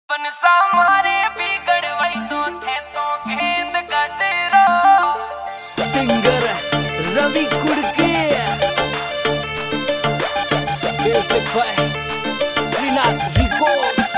बनसा मारे बिगड़ वही तो थे तो गेंद गजरो सिंगर रवि कुड़के म्यूजिक बाय श्रीनाथ रिकॉर्ड्स।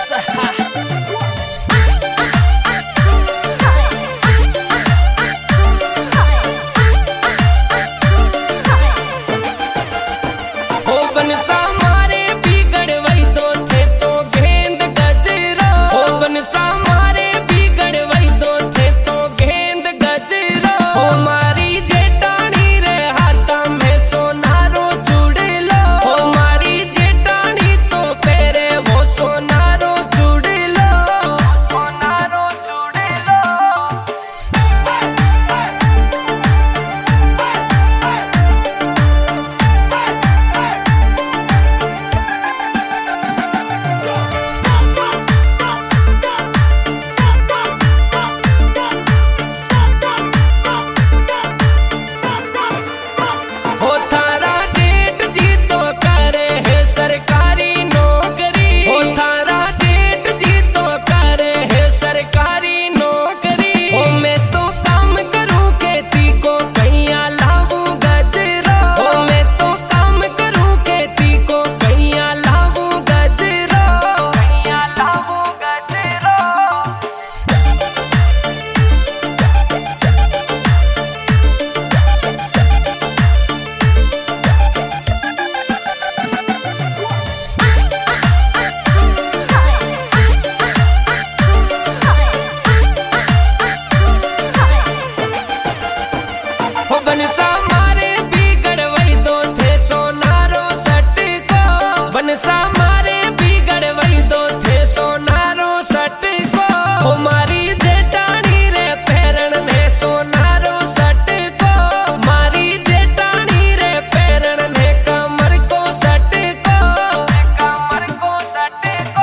हो बनसा मारे बिगड़ वही तो थे तो गेंद गजरो हो बनसा मारे बिगड़ वही तो थे तो गेंद गजरो हो मारी जेठानी रे हाथा में सोनारो चूड़ लो हो मारी जेठानी तो पेरे वो सोनारो चूड़ लो सोनारो चूड़ लो। हो थारा जेठ जी तो करे है सरकारी नौकरी हो थारा जेठ जी तो करे है सरकारी नौकरी हो मैं तो काम करूं खेती को कैया लाऊं गजरो हो मैं तो काम करूं खेती को कैया लाऊं गजरो कैया लाऊं गजरो। हो बनसा मारे बिगड़ वही दो थे सोनारो सट को बनसा मारे बिगड़ वही दो थे सोनारो सट को हो मारी जेठानी रे पैरण ने सोनारो सट को मारी जेठानी रे पैरण ने कमर को सट को कमर को सट को।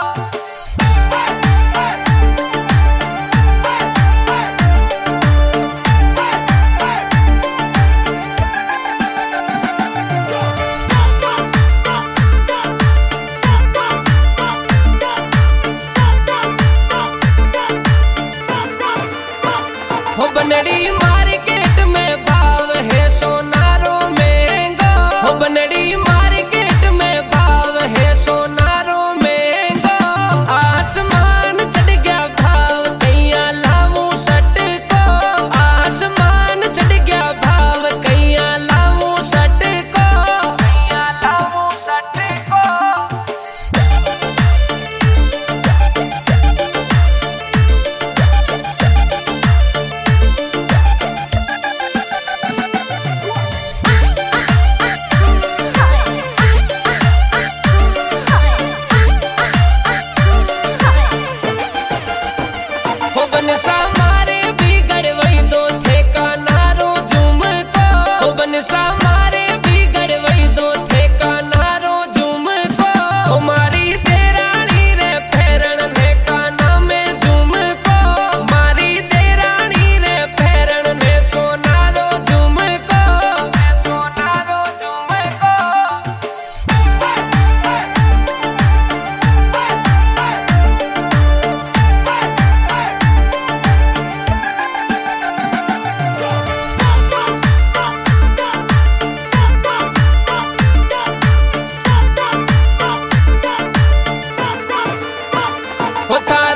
हो बनड़ी मार्केट में भाव है सोनारो महंगो हो बनड़ी मार्केट में भाव है सोनारो महंगो आसमान चढ़ गया भाव कैया लाऊं सट को आसमान चढ़ गया भाव कैया लाऊं सट को कैया लाऊं सट को। हो बनसा मारे बिगड़ वही दो थे कानारो झूम को हो बनसा मारे बिगड़ वही दो थे कानारो झूम को हो मारी देरानी रे पैरण ने काना में झूम को मारी देरानी रे पैरण ने सोनारो झूम को सोनारो झूम को। हो तारा